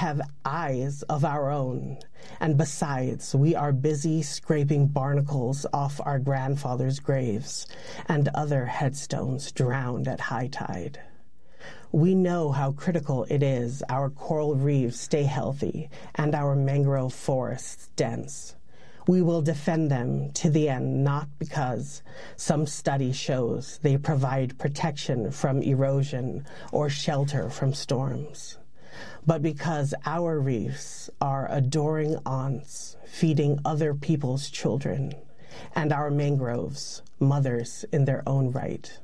have eyes of our own. And besides, we are busy scraping barnacles off our grandfathers' graves and other headstones drowned at high tide. We know how critical it is our coral reefs stay healthy and our mangrove forests dense. We will defend them to the end, not because some study shows they provide protection from erosion or shelter from storms, but because our reefs are adoring aunts feeding other people's children, and our mangroves, mothers in their own right.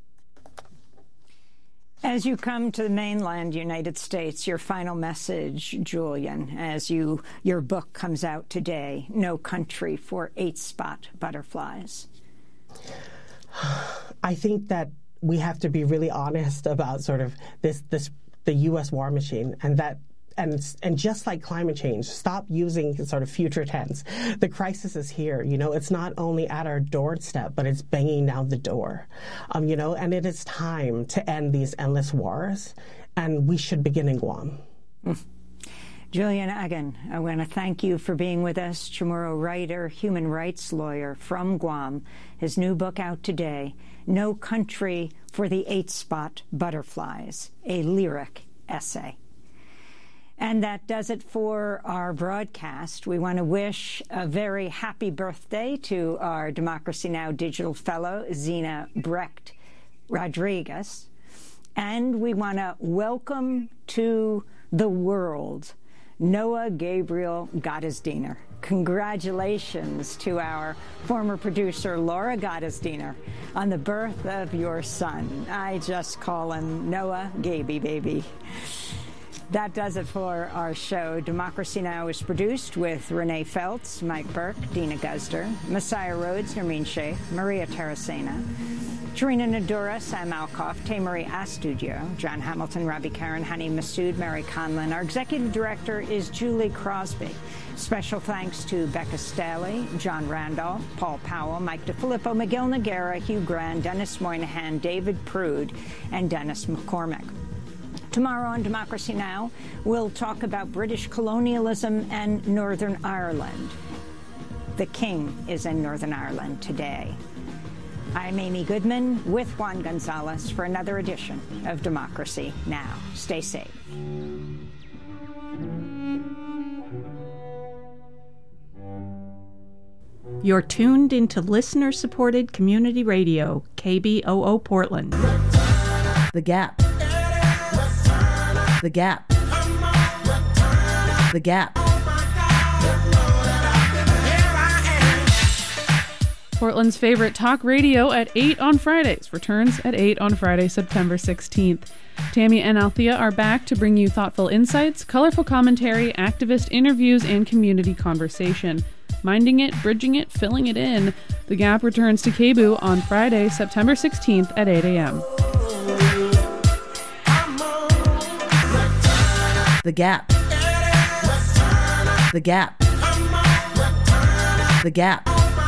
As you come to the mainland United States, your final message, Julian, as your book comes out today, No Country for Eight-Spot Butterflies. I think that we have to be really honest about sort of the U.S. war machine, and just like climate change, stop using sort of future tense. The crisis is here. It's not only at our doorstep, but it's banging down the door. And it is time to end these endless wars, and we should begin in Guam. Julian Agin, I want to thank you for being with us. Chamorro writer, human rights lawyer from Guam. His new book out today, No Country for the Eight-Spot Butterflies, a lyric essay. And that does it for our broadcast. We want to wish a very happy birthday to our Democracy Now! Digital Fellow, Zena Brecht Rodriguez. And we want to welcome to the world Noah Gabriel Gottesdiener. Congratulations to our former producer, Laura Gottesdiener, on the birth of your son. I just call him Noah Gaby Baby. That does it for our show. Democracy Now! Is produced with Renee Feltz, Mike Burke, Dina Guzder, Messiah Rhodes, Nermeen Sheikh, Maria Terracena, Tarina Nadura, Sam Alkoff, Tamarie Astudio, John Hamilton, Robbie Karen, Hani Massoud, Mary Conlin. Our executive director is Julie Crosby. Special thanks to Becca Staley, John Randolph, Paul Powell, Mike DeFilippo, Miguel Noguera, Hugh Grant, Dennis Moynihan, David Prude, and Dennis McCormick. Tomorrow on Democracy Now!, we'll talk about British colonialism and Northern Ireland. The King is in Northern Ireland today. I'm Amy Goodman with Juan Gonzalez for another edition of Democracy Now! Stay safe. You're tuned into listener-supported community radio, KBOO Portland. The Gap. The Gap. The Gap. Portland's favorite talk radio at 8 on Fridays returns at 8 on Friday, September 16th. Tammy and Althea are back to bring you thoughtful insights, colorful commentary, activist interviews, and community conversation. Minding it, bridging it, filling it in. The Gap returns to KBOO on Friday, September 16th at 8 a.m. The Gap. The Gap. The Gap.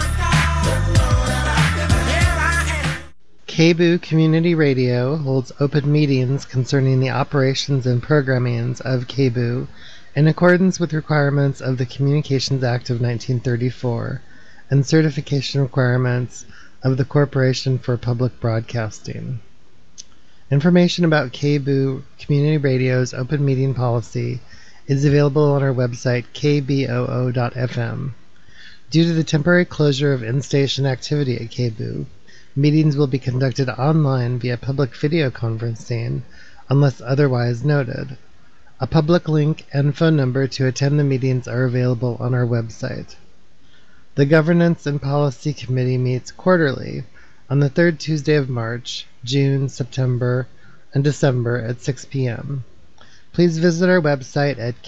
KBOO Community Radio holds open meetings concerning the operations and programmings of KBOO in accordance with requirements of the Communications Act of 1934 and certification requirements of the Corporation for Public Broadcasting. Information about KBOO Community Radio's open meeting policy is available on our website, kboo.fm. Due to the temporary closure of in-station activity at KBOO, meetings will be conducted online via public video conferencing unless otherwise noted. A public link and phone number to attend the meetings are available on our website. The Governance and Policy Committee meets quarterly on the third Tuesday of March, June, September, and December at 6 p.m. Please visit our website at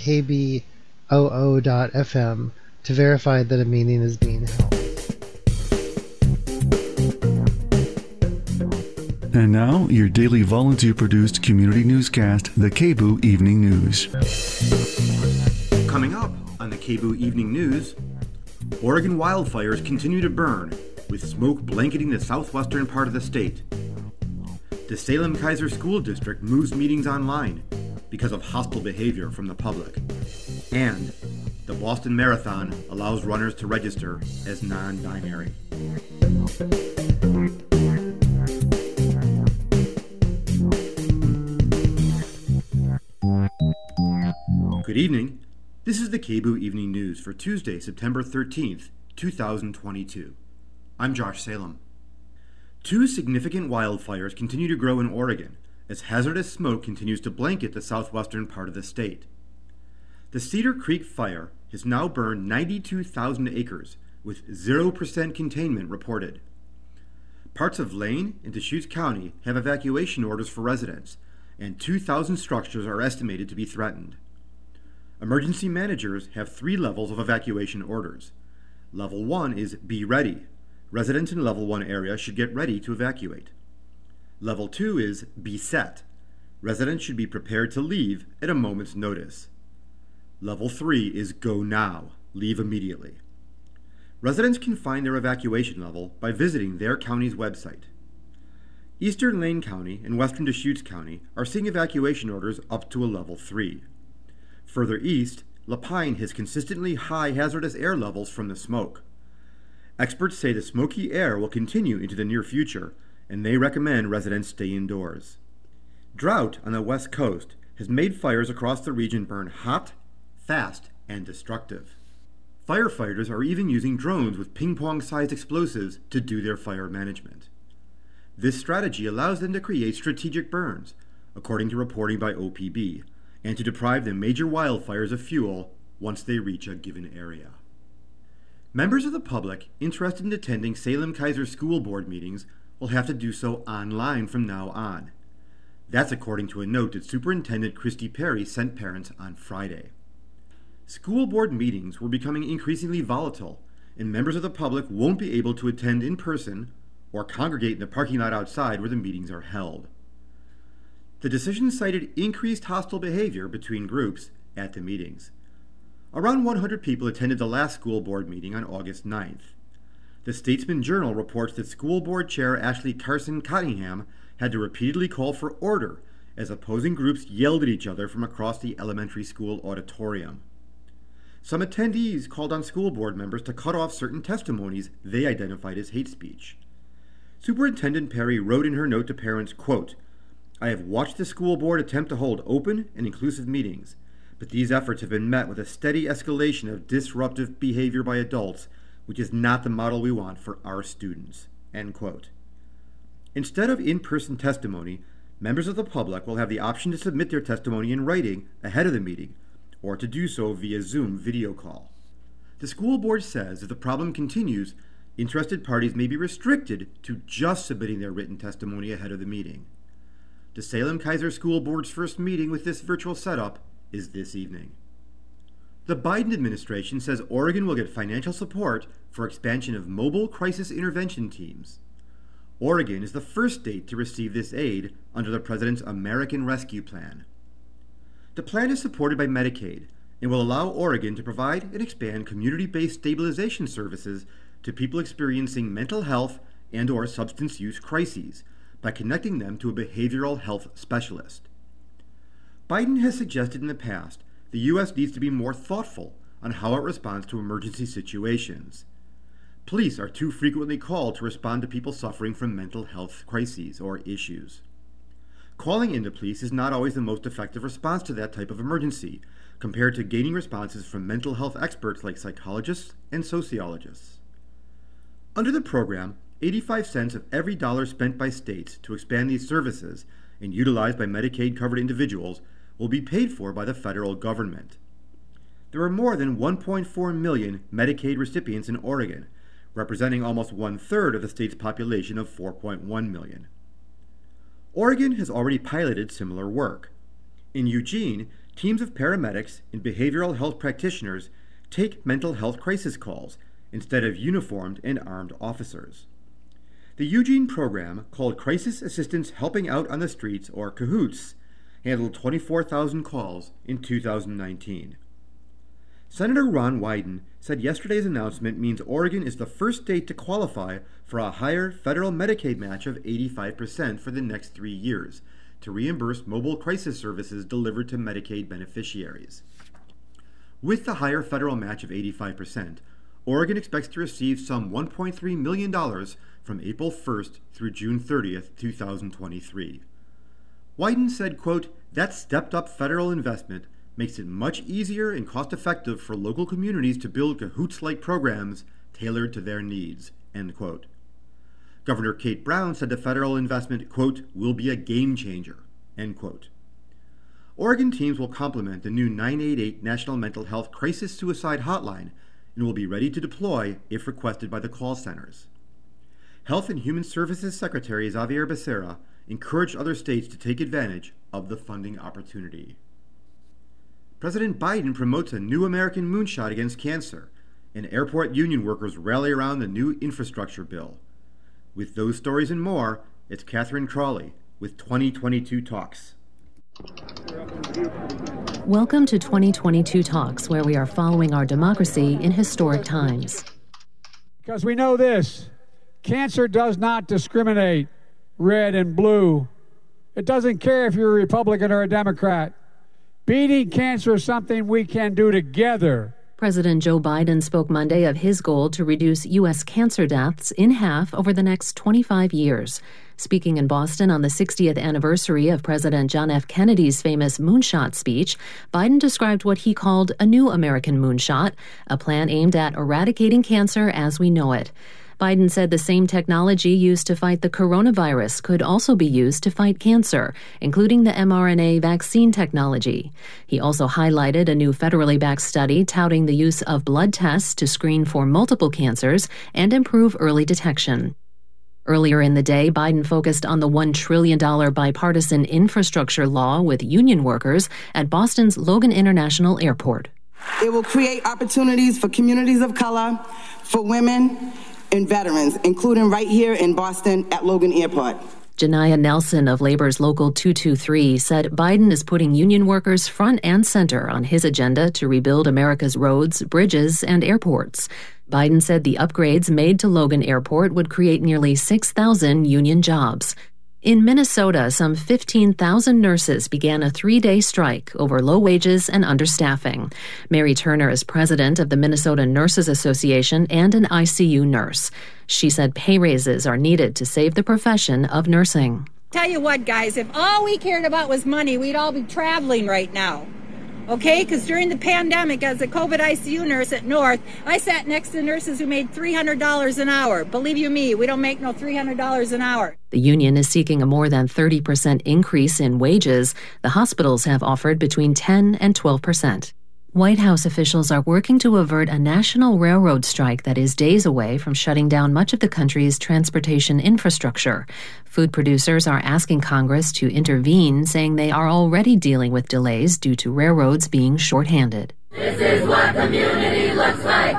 kboo.fm to verify that a meeting is being held. And now, your daily volunteer-produced community newscast, the KBOO Evening News. Coming up on the KBOO Evening News, Oregon wildfires continue to burn, with smoke blanketing the southwestern part of the state. The Salem-Keizer School District moves meetings online. because of hostile behavior from the public. And the Boston Marathon allows runners to register as non-binary. Good evening. This is the KBOO Evening News for Tuesday, September 13th, 2022. I'm Josh Salem. Two significant wildfires continue to grow in Oregon as hazardous smoke continues to blanket the southwestern part of the state. The Cedar Creek Fire has now burned 92,000 acres with 0% containment reported. Parts of Lane and Deschutes County have evacuation orders for residents, and 2,000 structures are estimated to be threatened. Emergency managers have 3 levels of evacuation orders. Level 1 is Be Ready. Residents in Level 1 area should get ready to evacuate. Level 2 is Be Set. Residents should be prepared to leave at a moment's notice. Level 3 is Go Now. Leave immediately. Residents can find their evacuation level by visiting their county's website. Eastern Lane County and Western Deschutes County are seeing evacuation orders up to a Level 3. Further east, Lapine has consistently high hazardous air levels from the smoke. Experts say the smoky air will continue into the near future, and they recommend residents stay indoors. Drought on the west coast has made fires across the region burn hot, fast, and destructive. Firefighters are even using drones with ping-pong-sized explosives to do their fire management. This strategy allows them to create strategic burns, according to reporting by OPB, and to deprive the major wildfires of fuel once they reach a given area. Members of the public interested in attending Salem-Keizer School Board meetings will have to do so online from now on. That's according to a note that Superintendent Christy Perry sent parents on Friday. School board meetings were becoming increasingly volatile, and members of the public won't be able to attend in person or congregate in the parking lot outside where the meetings are held. The decision cited increased hostile behavior between groups at the meetings. Around 100 people attended the last school board meeting on August 9th. The Statesman Journal reports that School Board Chair Ashley Carson Cottingham had to repeatedly call for order as opposing groups yelled at each other from across the elementary school auditorium. Some attendees called on school board members to cut off certain testimonies they identified as hate speech. Superintendent Perry wrote in her note to parents, quote, "I have watched the school board attempt to hold open and inclusive meetings, but these efforts have been met with a steady escalation of disruptive behavior by adults, which is not the model we want for our students." End quote. Instead of in-person testimony, members of the public will have the option to submit their testimony in writing ahead of the meeting, or to do so via Zoom video call. The school board says if the problem continues, interested parties may be restricted to just submitting their written testimony ahead of the meeting. The Salem-Keizer School Board's first meeting with this virtual setup is this evening. The Biden administration says Oregon will get financial support for expansion of mobile crisis intervention teams. Oregon is the first state to receive this aid under the president's American Rescue Plan. The plan is supported by Medicaid and will allow Oregon to provide and expand community-based stabilization services to people experiencing mental health and/or substance use crises, by connecting them to a behavioral health specialist. Biden has suggested in the past the U.S. needs to be more thoughtful on how it responds to emergency situations. Police are too frequently called to respond to people suffering from mental health crises or issues. Calling in the police is not always the most effective response to that type of emergency, compared to gaining responses from mental health experts like psychologists and sociologists. Under the program, 85 cents of every dollar spent by states to expand these services and utilized by Medicaid-covered individuals will be paid for by the federal government. There are more than 1.4 million Medicaid recipients in Oregon, representing almost 1/3 of the state's population of 4.1 million. Oregon has already piloted similar work. In Eugene, teams of paramedics and behavioral health practitioners take mental health crisis calls instead of uniformed and armed officers. The Eugene program, called Crisis Assistance Helping Out on the Streets, or CAHOOTS, handled 24,000 calls in 2019. Senator Ron Wyden said yesterday's announcement means Oregon is the first state to qualify for a higher federal Medicaid match of 85% for the next 3 years, to reimburse mobile crisis services delivered to Medicaid beneficiaries. With the higher federal match of 85%, Oregon expects to receive some $1.3 million from April 1st through June 30th, 2023. Wyden said, quote, "That stepped-up federal investment makes it much easier and cost-effective for local communities to build Cahoots-like programs tailored to their needs," end quote. Governor Kate Brown said the federal investment, quote, "will be a game changer," end quote. Oregon teams will complement the new 988 National Mental Health Crisis Suicide Hotline and will be ready to deploy if requested by the call centers. Health and Human Services Secretary Xavier Becerra encouraged other states to take advantage of the funding opportunity. President Biden promotes a new American moonshot against cancer, and airport union workers rally around the new infrastructure bill. With those stories and more, it's Catherine Crawley with 2022 Talks. Welcome to 2022 Talks, where we are following our democracy in historic times. Because we know this, cancer does not discriminate red and blue. It doesn't care if you're a Republican or a Democrat. Beating cancer is something we can do together. President Joe Biden spoke Monday of his goal to reduce U.S. cancer deaths in half over the next 25 years. Speaking in Boston on the 60th anniversary of President John F. Kennedy's famous moonshot speech, Biden described what he called a new American moonshot, a plan aimed at eradicating cancer as we know it. Biden said the same technology used to fight the coronavirus could also be used to fight cancer, including the mRNA vaccine technology. He also highlighted a new federally backed study touting the use of blood tests to screen for multiple cancers and improve early detection. Earlier in the day, Biden focused on the $1 trillion bipartisan infrastructure law with union workers at Boston's Logan International Airport. It will create opportunities for communities of color, for women, and veterans, including right here in Boston at Logan Airport. Janiyah Nelson of Labor's Local 223 said Biden is putting union workers front and center on his agenda to rebuild America's roads, bridges, and airports. Biden said the upgrades made to Logan Airport would create nearly 6,000 union jobs. In Minnesota, some 15,000 nurses began a 3-day strike over low wages and understaffing. Mary Turner is president of the Minnesota Nurses Association and an ICU nurse. She said pay raises are needed to save the profession of nursing. Tell you what, guys, if all we cared about was money, we'd all be traveling right now. Okay, because during the pandemic, as a COVID ICU nurse at North, I sat next to nurses who made $300 an hour. Believe you me, we don't make no $300 an hour. The union is seeking a more than 30% increase in wages. The hospitals have offered between 10 and 12%. White House officials are working to avert a national railroad strike that is days away from shutting down much of the country's transportation infrastructure. Food producers are asking Congress to intervene, saying they are already dealing with delays due to railroads being shorthanded. This is what community looks like.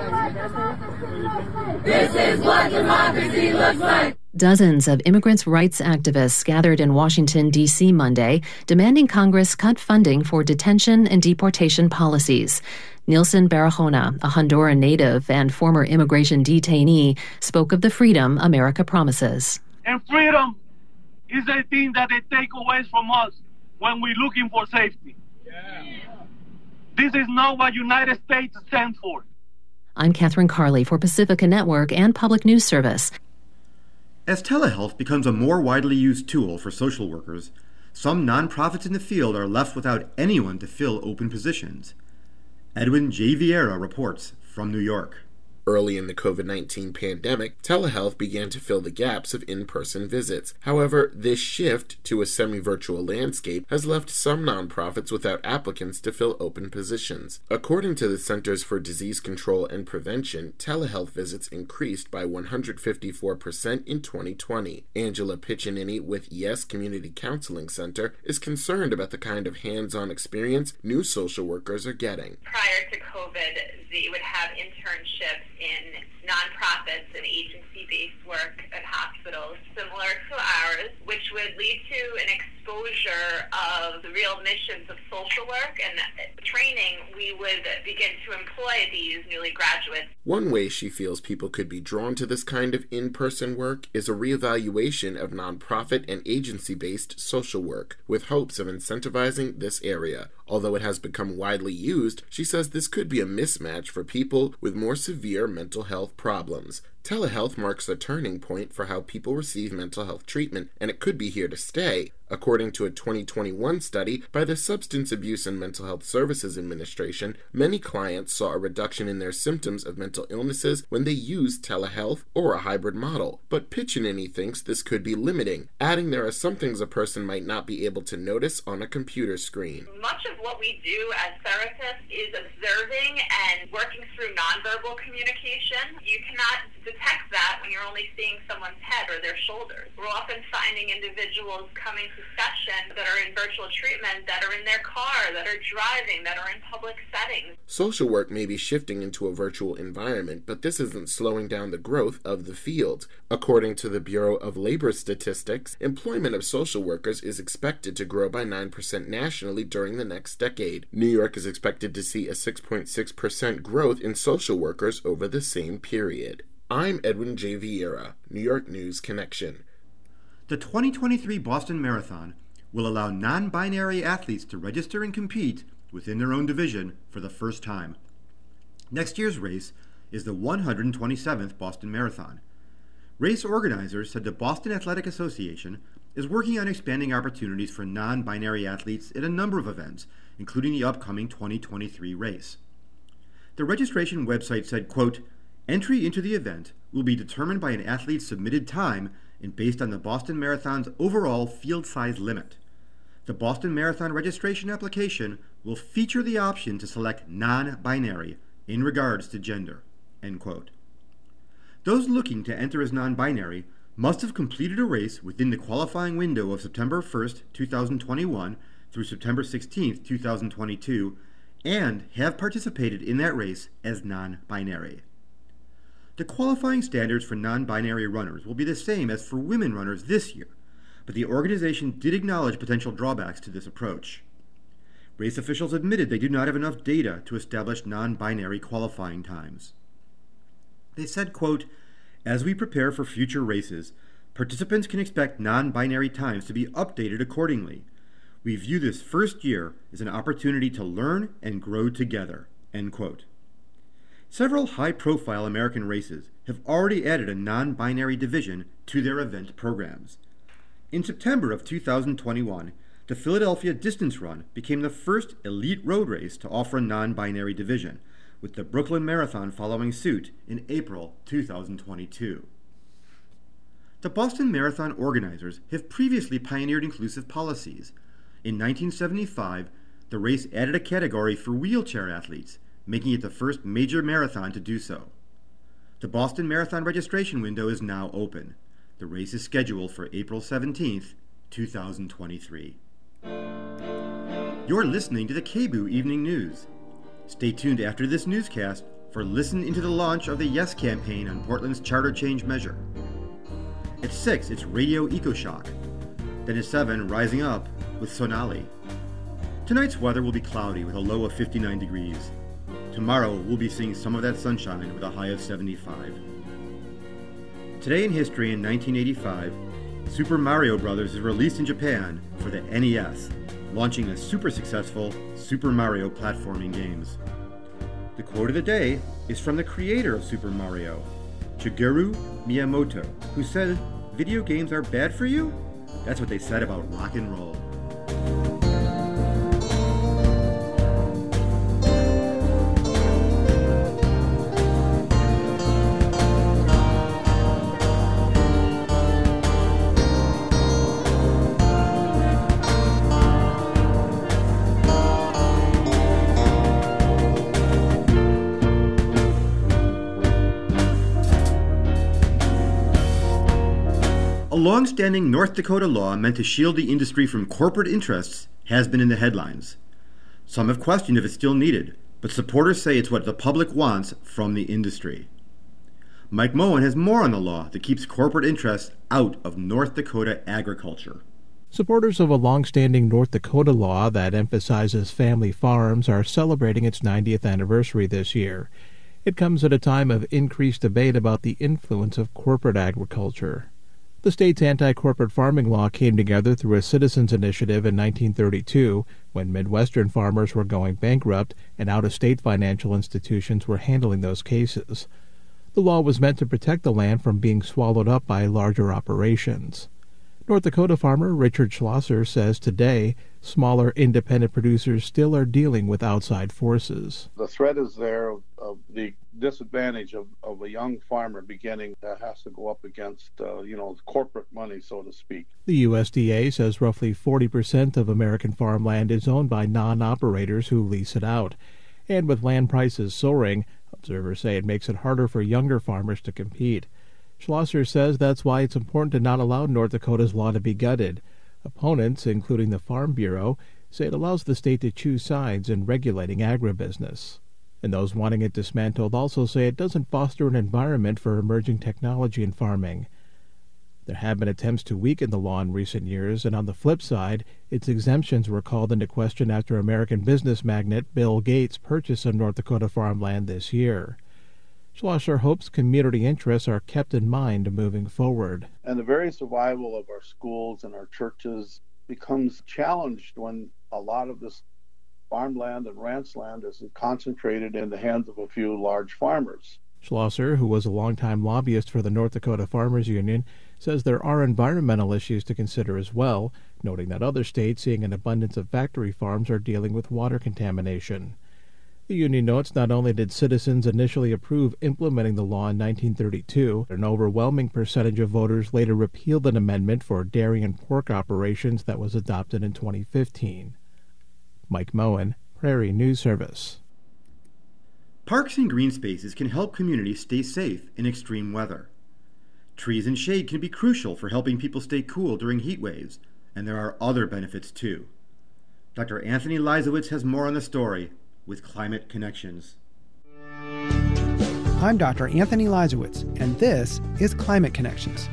This is what democracy looks like. Dozens of immigrants' rights activists gathered in Washington, D.C. Monday, demanding Congress cut funding for detention and deportation policies. Nilson Barahona, a Honduran native and former immigration detainee, spoke of the freedom America promises. And freedom is a thing that they take away from us when we're looking for safety. This is not what United States stands for. I'm Catherine Carley for Pacifica Network and Public News Service. As telehealth becomes a more widely used tool for social workers, some nonprofits in the field are left without anyone to fill open positions. Edwin J. Vieira reports from New York. Early in the COVID-19 pandemic, telehealth began to fill the gaps of in-person visits. However, this shift to a semi-virtual landscape has left some nonprofits without applicants to fill open positions. According to the Centers for Disease Control and Prevention, telehealth visits increased by 154% in 2020. Angela Piccinini with Yes Community Counseling Center is concerned about the kind of hands-on experience new social workers are getting. Prior to COVID, we would have internships in nonprofits and agency-based work at hospitals similar to ours, which would lead to an experience exposure of the real missions of social work and training, we would begin to employ these newly graduates. One way she feels people could be drawn to this kind of in-person work is a reevaluation of nonprofit and agency-based social work, with hopes of incentivizing this area. Although it has become widely used, she says this could be a mismatch for people with more severe mental health problems. Telehealth marks a turning point for how people receive mental health treatment, and it could be here to stay. According to a 2021 study by the Substance Abuse and Mental Health Services Administration, many clients saw a reduction in their symptoms of mental illnesses when they used telehealth or a hybrid model. But Piccinini thinks this could be limiting, adding there are some things a person might not be able to notice on a computer screen. Much of what we do as therapists is observing and working through nonverbal communication. You cannot detect that when you're only seeing someone's head or their shoulders. We're often finding individuals coming to session that are in virtual treatment, that are in their car, that are driving, that are in public settings. Social work may be shifting into a virtual environment, but this isn't slowing down the growth of the field. According to the Bureau of Labor Statistics, employment of social workers is expected to grow by 9% nationally during the next decade. New York is expected to see a 6.6% growth in social workers over the same period. I'm Edwin J. Vieira, New York News Connection. The 2023 Boston Marathon will allow non-binary athletes to register and compete within their own division for the first time. Next year's race is the 127th Boston Marathon. Race organizers said the Boston Athletic Association is working on expanding opportunities for non-binary athletes at a number of events, including the upcoming 2023 race. The registration website said, quote, "Entry into the event will be determined by an athlete's submitted time and based on the Boston Marathon's overall field size limit. The Boston Marathon registration application will feature the option to select non-binary in regards to gender." End quote. Those looking to enter as non-binary must have completed a race within the qualifying window of September 1st, 2021 through September 16th, 2022, and have participated in that race as non-binary. The qualifying standards for non-binary runners will be the same as for women runners this year, but the organization did acknowledge potential drawbacks to this approach. Race officials admitted they do not have enough data to establish non-binary qualifying times. They said, quote, "As we prepare for future races, participants can expect non-binary times to be updated accordingly. We view this first year as an opportunity to learn and grow together." End quote. Several high-profile American races have already added a non-binary division to their event programs. In September of 2021, the Philadelphia Distance Run became the first elite road race to offer a non-binary division, with the Brooklyn Marathon following suit in April 2022. The Boston Marathon organizers have previously pioneered inclusive policies. In 1975, the race added a category for wheelchair athletes, making it the first major marathon to do so. The Boston Marathon registration window is now open. The race is scheduled for April 17th, 2023. You're listening to the KBOO Evening News. Stay tuned after this newscast for Listen into the launch of the Yes campaign on Portland's charter change measure. At 6, it's Radio EcoShock. Then at 7, Rising Up with Sonali. Tonight's weather will be cloudy with a low of 59 degrees. Tomorrow, we'll be seeing some of that sunshine with a high of 75. Today in history in 1985, Super Mario Bros. Is released in Japan for the NES, launching the super successful Super Mario platforming games. The quote of the day is from the creator of Super Mario, Shigeru Miyamoto, who said, "Video games are bad for you?" That's what they said about rock and roll. A long-standing North Dakota law meant to shield the industry from corporate interests has been in the headlines. Some have questioned if it's still needed, but supporters say it's what the public wants from the industry. Mike Moen has more on the law that keeps corporate interests out of North Dakota agriculture. Supporters of a long-standing North Dakota law that emphasizes family farms are celebrating its 90th anniversary this year. It comes at a time of increased debate about the influence of corporate agriculture. The state's anti-corporate farming law came together through a citizens' initiative in 1932 when Midwestern farmers were going bankrupt and out-of-state financial institutions were handling those cases. The law was meant to protect the land from being swallowed up by larger operations. North Dakota farmer Richard Schlosser says today, smaller independent producers still are dealing with outside forces. The threat is there of the disadvantage of a young farmer beginning that has to go up against, corporate money, so to speak. The USDA says roughly 40% of American farmland is owned by non-operators who lease it out. And with land prices soaring, observers say it makes it harder for younger farmers to compete. Schlosser says that's why it's important to not allow North Dakota's law to be gutted. Opponents, including the Farm Bureau, say it allows the state to choose sides in regulating agribusiness. And those wanting it dismantled also say it doesn't foster an environment for emerging technology in farming. There have been attempts to weaken the law in recent years, and on the flip side, its exemptions were called into question after American business magnate Bill Gates' purchase of North Dakota farmland this year. Schlosser hopes community interests are kept in mind moving forward. And the very survival of our schools and our churches becomes challenged when a lot of this farmland and ranch land is concentrated in the hands of a few large farmers. Schlosser, who was a longtime lobbyist for the North Dakota Farmers Union, says there are environmental issues to consider as well, noting that other states seeing an abundance of factory farms are dealing with water contamination. The union notes not only did citizens initially approve implementing the law in 1932, an overwhelming percentage of voters later repealed an amendment for dairy and pork operations that was adopted in 2015. Mike Moen, Prairie News Service. Parks and green spaces can help communities stay safe in extreme weather. Trees and shade can be crucial for helping people stay cool during heat waves, and there are other benefits too. Dr. Anthony Leisowitz has more on the story with Climate Connections. I'm Dr. Anthony Leisowitz, and this is Climate Connections.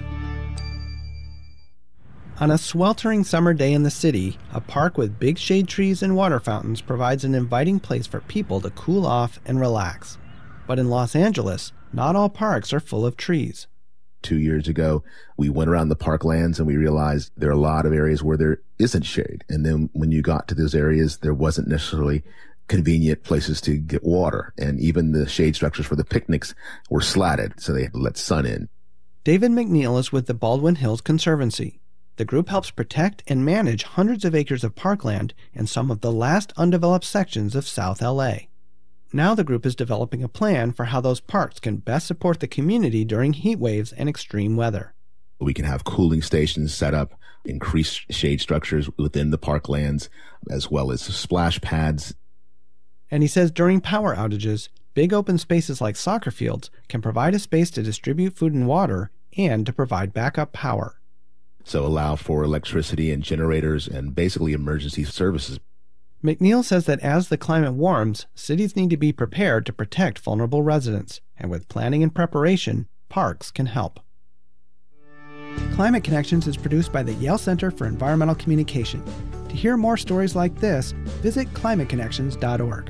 On a sweltering summer day in the city, a park with big shade trees and water fountains provides an inviting place for people to cool off and relax. But in Los Angeles, not all parks are full of trees. 2 years ago, we went around the parklands and we realized there are a lot of areas where there isn't shade. And then when you got to those areas, there wasn't necessarily convenient places to get water. And even the shade structures for the picnics were slatted, so they had to let sun in. David McNeil is with the Baldwin Hills Conservancy. The group helps protect and manage hundreds of acres of parkland and some of the last undeveloped sections of South LA. Now the group is developing a plan for how those parks can best support the community during heat waves and extreme weather. We can have cooling stations set up, increase shade structures within the parklands, as well as splash pads. And he says during power outages, big open spaces like soccer fields can provide a space to distribute food and water and to provide backup power. So allow for electricity and generators and basically emergency services. McNeil says that as the climate warms, cities need to be prepared to protect vulnerable residents, and with planning and preparation, parks can help. Climate Connections is produced by the Yale Center for Environmental Communication. To hear more stories like this, visit climateconnections.org.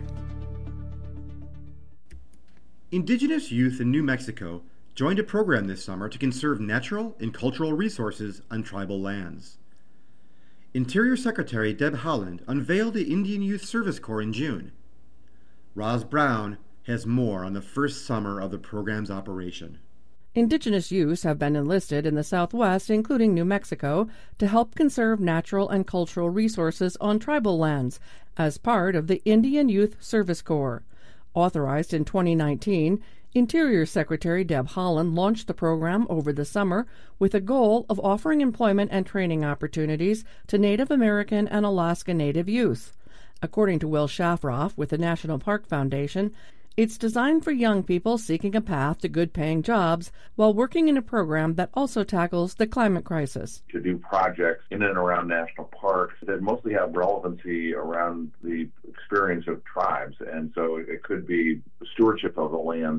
Indigenous youth in New Mexico joined a program this summer to conserve natural and cultural resources on tribal lands. Interior Secretary Deb Haaland unveiled the Indian Youth Service Corps in June. Roz Brown has more on the first summer of the program's operation. Indigenous youths have been enlisted in the Southwest, including New Mexico, to help conserve natural and cultural resources on tribal lands as part of the Indian Youth Service Corps. Authorized in 2019, Interior Secretary Deb Haaland launched the program over the summer with a goal of offering employment and training opportunities to Native American and Alaska Native youth. According to Will Shafroff with the National Park Foundation, it's designed for young people seeking a path to good-paying jobs while working in a program that also tackles the climate crisis. To do projects in and around national parks that mostly have relevancy around the experience of tribes. And so it could be stewardship of the lands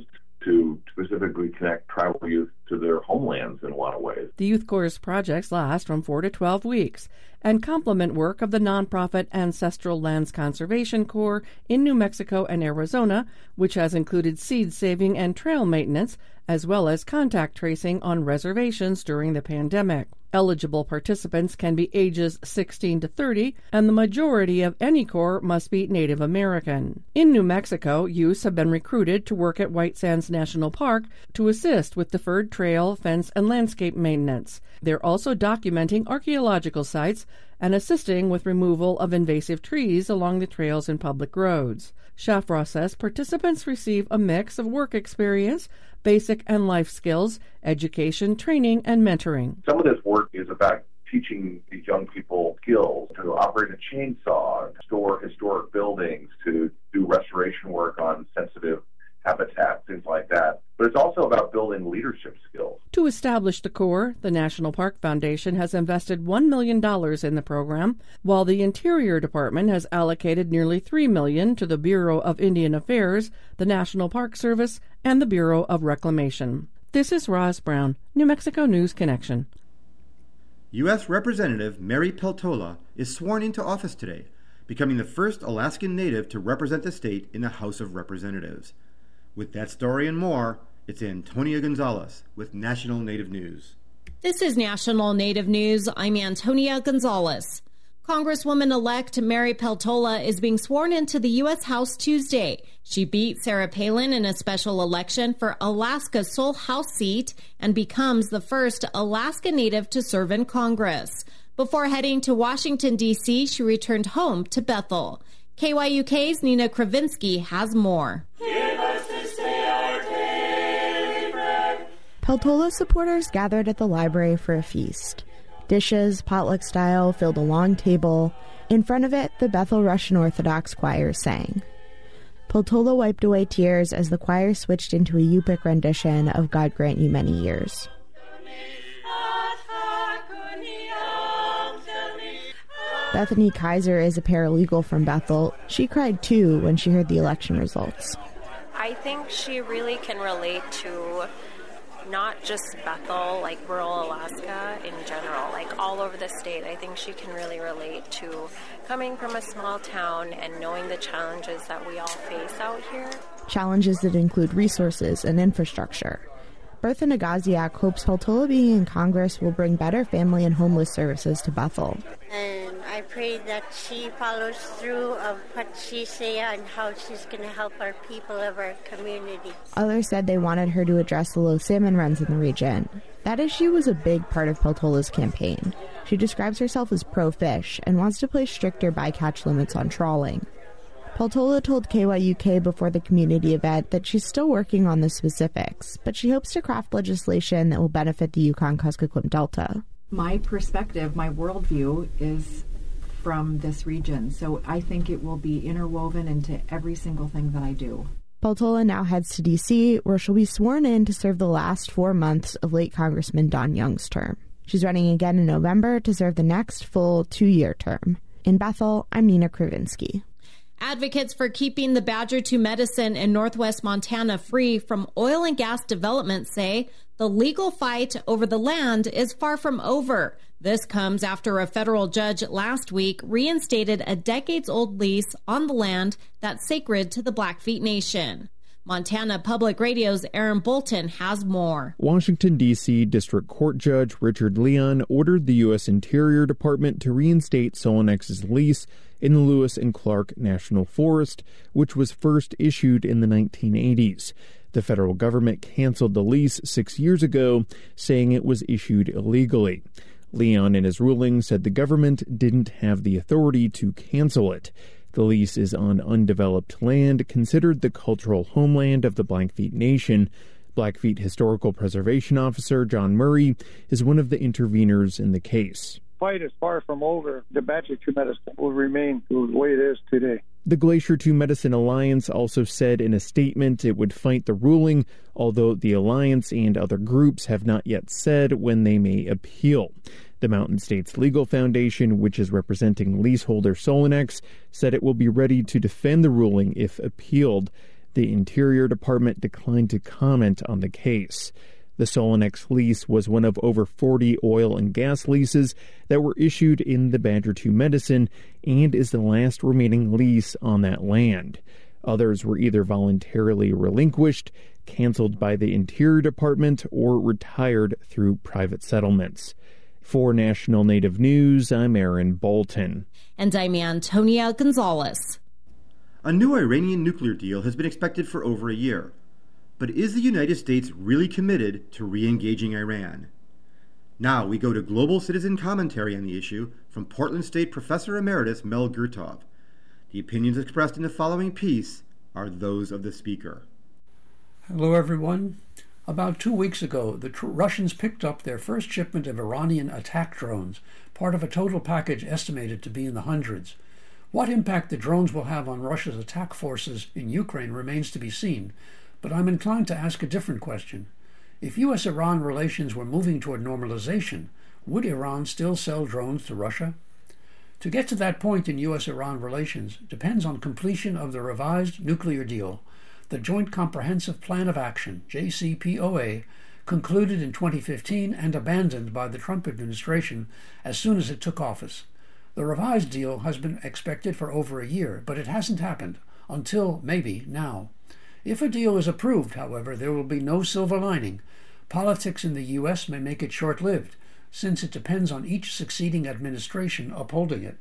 to specifically connect tribal youth to their homelands in a lot of ways. The Youth Corps' projects last from 4 to 12 weeks and complement work of the nonprofit Ancestral Lands Conservation Corps in New Mexico and Arizona, which has included seed saving and trail maintenance, as well as contact tracing on reservations during the pandemic. Eligible participants can be ages 16 to 30, and the majority of any corps must be Native American. In New Mexico, youths have been recruited to work at White Sands National Park to assist with deferred trail, fence, and landscape maintenance. They're also documenting archaeological sites and assisting with removal of invasive trees along the trails and public roads. Shafra says participants receive a mix of work experience, basic and life skills, education, training, and mentoring. Some of this work is about teaching these young people skills to operate a chainsaw, to store historic buildings, to do restoration work on sensitive habitat, things like that. But it's also about building leadership skills. To establish the Corps, the National Park Foundation has invested $1 million in the program, while the Interior Department has allocated nearly $3 million to the Bureau of Indian Affairs, the National Park Service, and the Bureau of Reclamation. This is Roz Brown, New Mexico News Connection. U.S. Representative Mary Peltola is sworn into office today, becoming the first Alaskan Native to represent the state in the House of Representatives. With that story and more, it's Antonia Gonzalez with National Native News. This is National Native News. I'm Antonia Gonzalez. Congresswoman-elect Mary Peltola is being sworn into the U.S. House Tuesday. She beat Sarah Palin in a special election for Alaska's sole House seat and becomes the first Alaska Native to serve in Congress. Before heading to Washington, D.C., she returned home to Bethel. KYUK's Nina Kravinsky has more. Peltola supporters gathered at the library for a feast. Dishes, potluck style, filled a long table. In front of it, the Bethel Russian Orthodox choir sang. Peltola wiped away tears as the choir switched into a Yupik rendition of God Grant You Many Years. Bethany Kaiser is a paralegal from Bethel. She cried too when she heard the election results. I think she really can relate to not just Bethel, like rural Alaska in general, like all over the state. I think she can really relate to coming from a small town and knowing the challenges that we all face out here. Challenges that include resources and infrastructure. Bertha Nagaziak hopes Peltola being in Congress will bring better family and homeless services to Bethel. And I pray that she follows through of what she said and how she's going to help our people of our community. Others said they wanted her to address the low salmon runs in the region. That issue was a big part of Peltola's campaign. She describes herself as pro-fish and wants to place stricter bycatch limits on trawling. Peltola told KYUK before the community event that she's still working on the specifics, but she hopes to craft legislation that will benefit the Yukon-Kuskokwim Delta. My perspective, my worldview is from this region, so I think it will be interwoven into every single thing that I do. Peltola now heads to D.C., where she'll be sworn in to serve the last 4 months of late Congressman Don Young's term. She's running again in November to serve the next full 2-year term. In Bethel, I'm Nina Kravinsky. Advocates for keeping the Badger 2 medicine in northwest Montana free from oil and gas development say the legal fight over the land is far from over. This comes after a federal judge last week reinstated a decades-old lease on the land that's sacred to the Blackfeet Nation. Montana Public Radio's Aaron Bolton has more. Washington, D.C. District Court Judge Richard Leon ordered the U.S. Interior Department to reinstate Solinex's lease in the Lewis and Clark National Forest, which was first issued in the 1980s. The federal government canceled the lease 6 years ago, saying it was issued illegally. Leon, in his ruling, said the government didn't have the authority to cancel it. The lease is on undeveloped land considered the cultural homeland of the Blackfeet Nation. Blackfeet Historical Preservation Officer John Murray is one of the interveners in the case. Fight is far from over. The Badger 2 medicine will remain the way it is today. The Glacier 2 Medicine Alliance also said in a statement it would fight the ruling, although the alliance and other groups have not yet said when they may appeal. The Mountain States Legal Foundation, which is representing leaseholder Solinex, said it will be ready to defend the ruling if appealed. The Interior Department declined to comment on the case. The Solonex lease was one of over 40 oil and gas leases that were issued in the Badger II Medicine and is the last remaining lease on that land. Others were either voluntarily relinquished, canceled by the Interior Department, or retired through private settlements. For National Native News, I'm Aaron Bolton. And I'm Antonia Gonzalez. A new Iranian nuclear deal has been expected for over a year. But is the United States really committed to re-engaging Iran? Now we go to global citizen commentary on the issue from Portland State Professor Emeritus Mel Gurtov. The opinions expressed in the following piece are those of the speaker. Hello, everyone. About 2 weeks ago, the Russians picked up their first shipment of Iranian attack drones, part of a total package estimated to be in the hundreds. What impact the drones will have on Russia's attack forces in Ukraine remains to be seen, but I'm inclined to ask a different question. If U.S.-Iran relations were moving toward normalization, would Iran still sell drones to Russia? To get to that point in U.S.-Iran relations depends on completion of the revised nuclear deal, the Joint Comprehensive Plan of Action, JCPOA, concluded in 2015 and abandoned by the Trump administration as soon as it took office. The revised deal has been expected for over a year, but it hasn't happened, until maybe now. If a deal is approved, however, there will be no silver lining. Politics in the U.S. may make it short-lived, since it depends on each succeeding administration upholding it.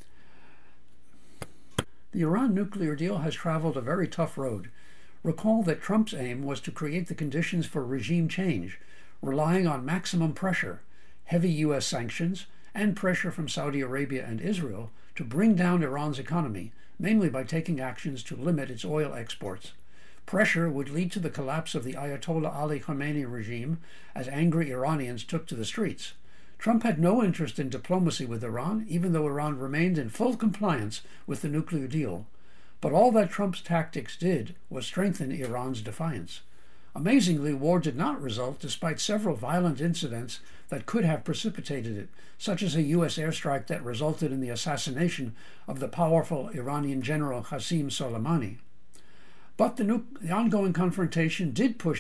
The Iran nuclear deal has traveled a very tough road. Recall that Trump's aim was to create the conditions for regime change, relying on maximum pressure, heavy U.S. sanctions, and pressure from Saudi Arabia and Israel to bring down Iran's economy, mainly by taking actions to limit its oil exports. Pressure would lead to the collapse of the Ayatollah Ali Khamenei regime as angry Iranians took to the streets. Trump had no interest in diplomacy with Iran, even though Iran remained in full compliance with the nuclear deal. But all that Trump's tactics did was strengthen Iran's defiance. Amazingly, war did not result despite several violent incidents that could have precipitated it, such as a U.S. airstrike that resulted in the assassination of the powerful Iranian general Qasem Soleimani. But the ongoing confrontation did push